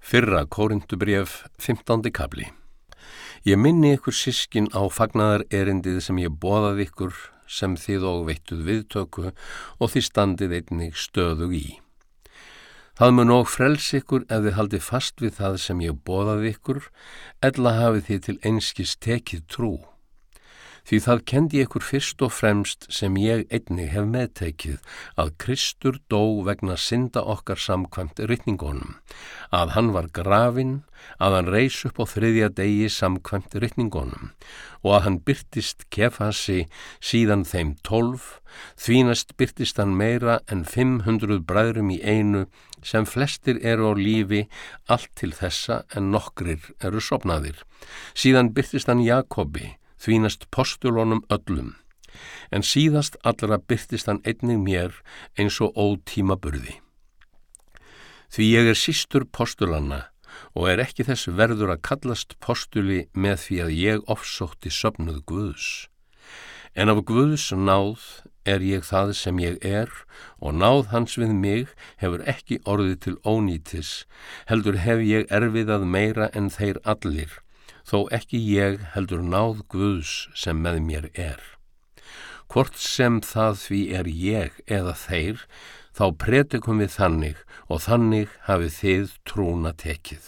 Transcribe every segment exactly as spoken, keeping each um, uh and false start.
Fyrra Kórinthubréf, fimmtándi kafli. Ég minni ykkur systkin á fagnaðar erindið sem ég boðaði ykkur, sem þið og veittuð viðtöku og þið standið einnig stöðug í. Það mun og frelsi ykkur ef þið haldið fast við það sem ég boðaði ykkur, ella hafið þið til einskis tekið trú. Því það kendi ykkur fyrst og fremst sem ég einnig hef meðtekið, að Kristur dó vegna synda okkar samkvæmt ritningunum, að hann var grafinn, að hann reis upp á þriðja degi samkvæmt ritningunum, og að hann birtist Kefasi, síðan þeim tólf, því næst birtist hann meira en fimm hundruð bræðrum í einu, sem flestir eru á lífi, allt til þessa en nokkrir eru sofnaðir. Síðan birtist hann Jakobi, því næst postulunum öllum, en síðast allra birtist hann einnig mér eins og ótímaburði. Því ég er sístur postulanna og er ekki þess verður að kallast postuli með því að ég ofsótti söfnuð Guðs. En af Guðs náð er ég það sem ég er, og náð hans við mig hefur ekki orðið til ónýtis, heldur hef ég erfiðað meira en þeir allir, þó ekki ég heldur náð Guðs sem með mér er. Hvort sem það því er ég eða þeir, þá predikum við þannig, og þannig hafið þið trúna tekið.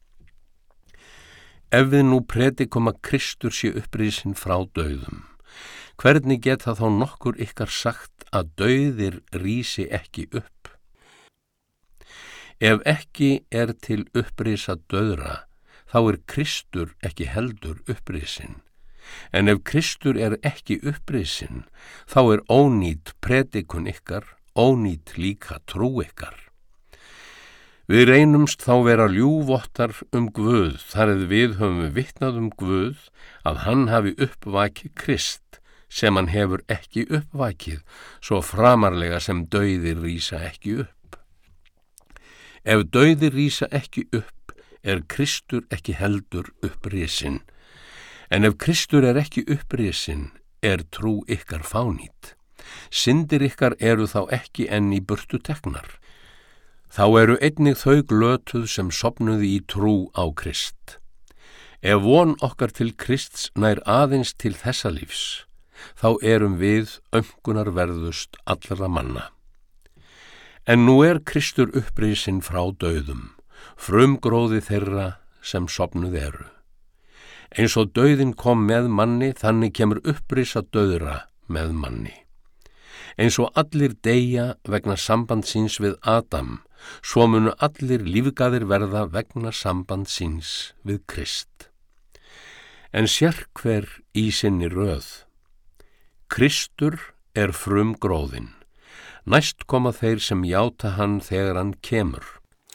Ef við nú predikum að Kristur sé upprisinn frá dauðum, hvernig geta þá nokkur ykkar sagt að dauðir rísi ekki upp? Ef ekki er til upprisa dauðra, þá er Kristur ekki heldur upprisinn. En ef Kristur er ekki upprisinn, þá er ónýt predikun ykkar, ónýt líka trú ykkar. Við reynumst þá vera ljúvottar um Guð, þar eð við höfum vitnað um Guð, að hann hafi uppvakið Krist, sem hann hefur ekki uppvakið, svo framarlega sem dauðir rísa ekki upp. Ef dauðir rísa ekki upp, er Kristur ekki heldur upprisinn. En ef Kristur er ekki upprisinn, er trú ykkar fánýt. Syndir ykkar eru þá ekki enn í burtu teknar. Þá eru einnig þau glötuð sem sofnuði í trú á Krist. Ef von okkar til Krists nær aðeins til þessa lífs, þá erum við aumkunarverðust allra manna. En nú er Kristur upprisinn frá dauðum, frumgróði þeirra sem sofnuð eru. Eins og dauðinn kom með manni, þannig kemur upprisa dauðra með manni. Eins og allir deyja vegna samband síns við Adam, svo munu allir lífgaðir verða vegna samband síns við Krist. En sérhver í sinni röð. Kristur er frumgróðinn, næst koma þeir sem játa hann þegar hann kemur.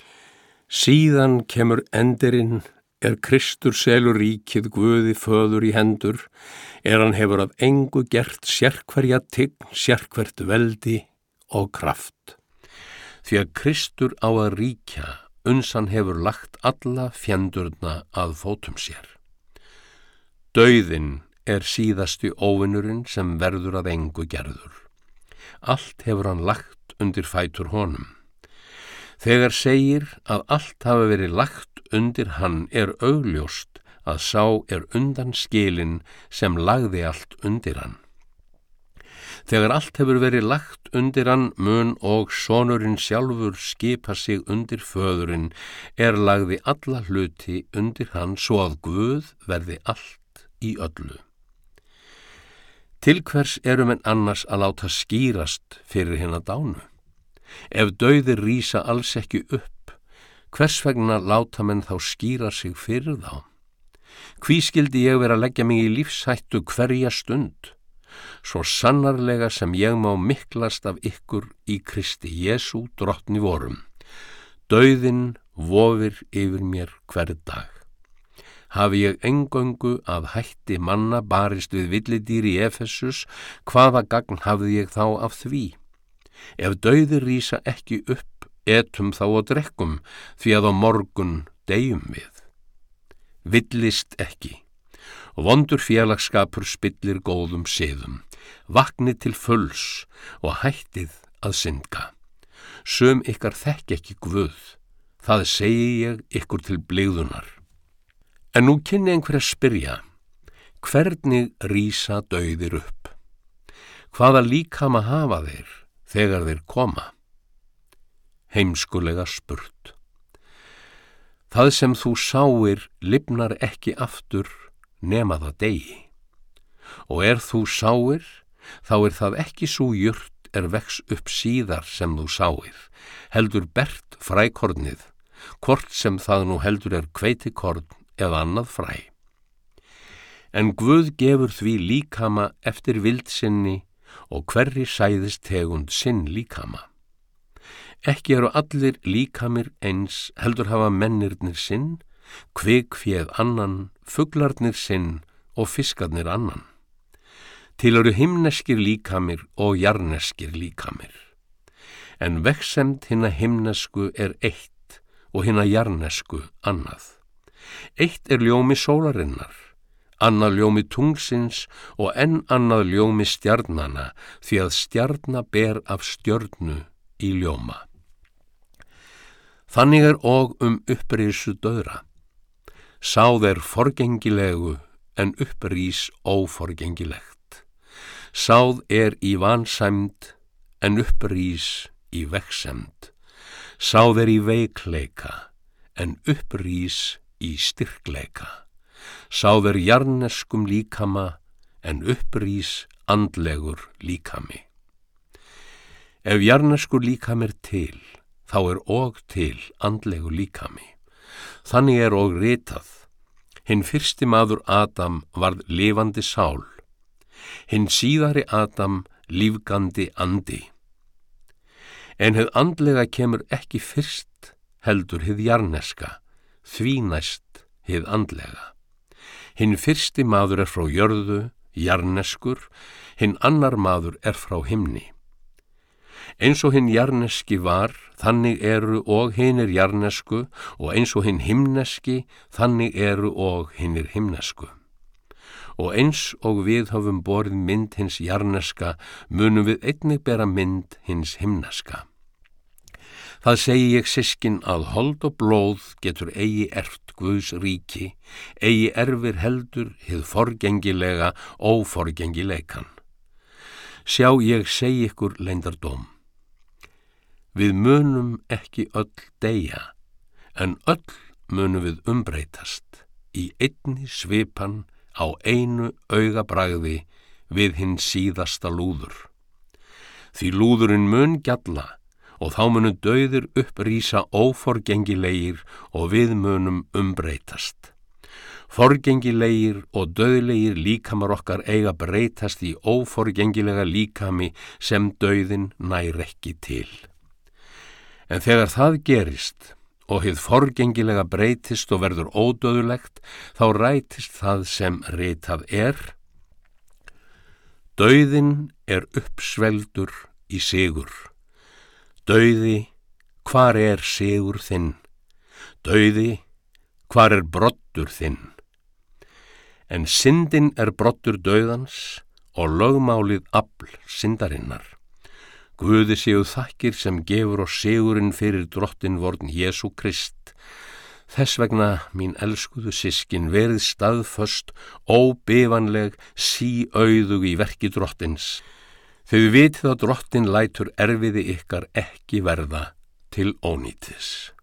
Síðan kemur endirinn, er Kristur selur ríkið Guði föður í hendur, er hann hefur af engu gert sérhverja tign, sérhvert veldi og kraft. Því að Kristur á að ríkja, uns hann hefur lagt alla fjendurna að fótum sér. Dauðinn er síðasti óvinurinn sem verður að engu gerður. Allt hefur hann lagt undir fætur honum. Þegar segir að allt hafi verið lagt undir hann er augljóst að sá er undan skilin sem lagði allt undir hann. Þegar allt hefur verið lagt undir hann mun og sonurinn sjálfur skipa sig undir föðurinn er lagði alla hluti undir hann svo að Guð verði allt í öllu. Til hvers erum en annars að láta skýrast fyrir hina dánu? Ef dauðir rísa alls ekki upp, hvers vegna láta menn þá skýra sig fyrir þá? Hví skildi ég vera að leggja mig í lífshættu hverja stund? Svo sannarlega sem ég má miklast af ykkur í Kristi Jesú drottni vorum. Dauðinn vofir yfir mér hver dag. Hafi ég eingöngu af hætti manna barist við villidýr í Efesus, hvaða gagn hafði ég þá af því? Ef dauðir rísa ekki upp, etum þá og drekkum, því að á morgun deyjum við. Villist ekki. Vondur félagsskapur spillir góðum siðum. Vaknið til fulls og hættið að syndga. Sum ykkar þekki ekki Guð. það segi ég ykkur til blygðunar. En nú kynni einhver að spyrja, hvernig rísa dauðir upp? Hvaða líkama hafa þeir þegar þeir koma? Heimskulega spurt. Það sem þú sáir lifnar ekki aftur nema það degi. Og er þú sáir, þá er það ekki svo jurt er vex upp síðar sem þú sáir, heldur bert frækornið, hvort sem það nú heldur er hveitikorn eða annað fræ. En Guð gefur því líkama eftir vildsinni og hverri sæðist tegund sinn líkama. Ekki eru allir líkamir eins, heldur hafa mennirnir sinn, kvikféð annan, fuglarnir sinn og fiskarnir annan. Til eru himneskir líkamir og jarneskir líkamir. En vegsemd hinna himnesku er eitt og hinna jarnesku annað. Eitt er ljómi sólarinnar, annað ljómi tungsins og enn annað ljómi stjarnana, því að stjarna ber af stjörnu í ljóma. Þannig er og um upprisu dauðra. Sáð er forgengilegu en upprís óforgengilegt. Sáð er í vansæmd en upprís í vegsemd. Sáð er í veikleika en upprís í styrkleika. Sáð er jarneskum líkama en upprís andlegur líkami. Ef jarneskur líkami er til, þá er og til andlegu líkami. Þannig er og ritað, hinn fyrsti maður Adam varð lifandi sál, hinn síðari Adam lífgandi andi. En hið andlega kemur ekki fyrst, heldur hið jarneska, því næst hið andlega. Hinn fyrsti maður er frá jörðu, jarneskur, hinn annar maður er frá himni. Eins og hinn jarneski var, þannig eru og hinnir jarnesku, og eins og hinn himneski, þannig eru og hinnir himnesku. Og eins og við höfum borið mynd hins jarneska, munum við einnig bera mynd hins himneska. Það segi ég systkin að hold og blóð getur eigi erft Guðs ríki, eigi erfir heldur hið forgengilega óforgengileikan. Sjá ég segi ykkur leyndardóm. Við munum ekki öll deyja, en öll munum við umbreytast í einni svipan á einu augabragði við hinn síðasta lúður. Því lúðurinn mun gjalla og þá munu dauðir upprísa óforgengilegir og við munum umbreytast. Forgengilegir og dauðlegir líkamar okkar eiga breytast í óforgengilega líkami sem dauðin nær ekki til. En þegar það gerist og hið forgengilega breytist og verður ódauðlegt, þá rætist það sem ritað er. Dauðinn er uppsvelgdur í sigur. Dauði, hvar er sigur þinn? Dauði, hvar er broddur þinn? En syndin er broddur dauðans og lögmálið afl syndarinnar. Guði séu þakkir sem gefur oss sigurinn fyrir drottin vorn Jesú Krist. Þess vegna, mín elskuðu systkin, verið staðföst, óbifanleg, síauðug í verki drottins. Þau vitið að drottin lætur erfiði ykkar ekki verða til ónýtis.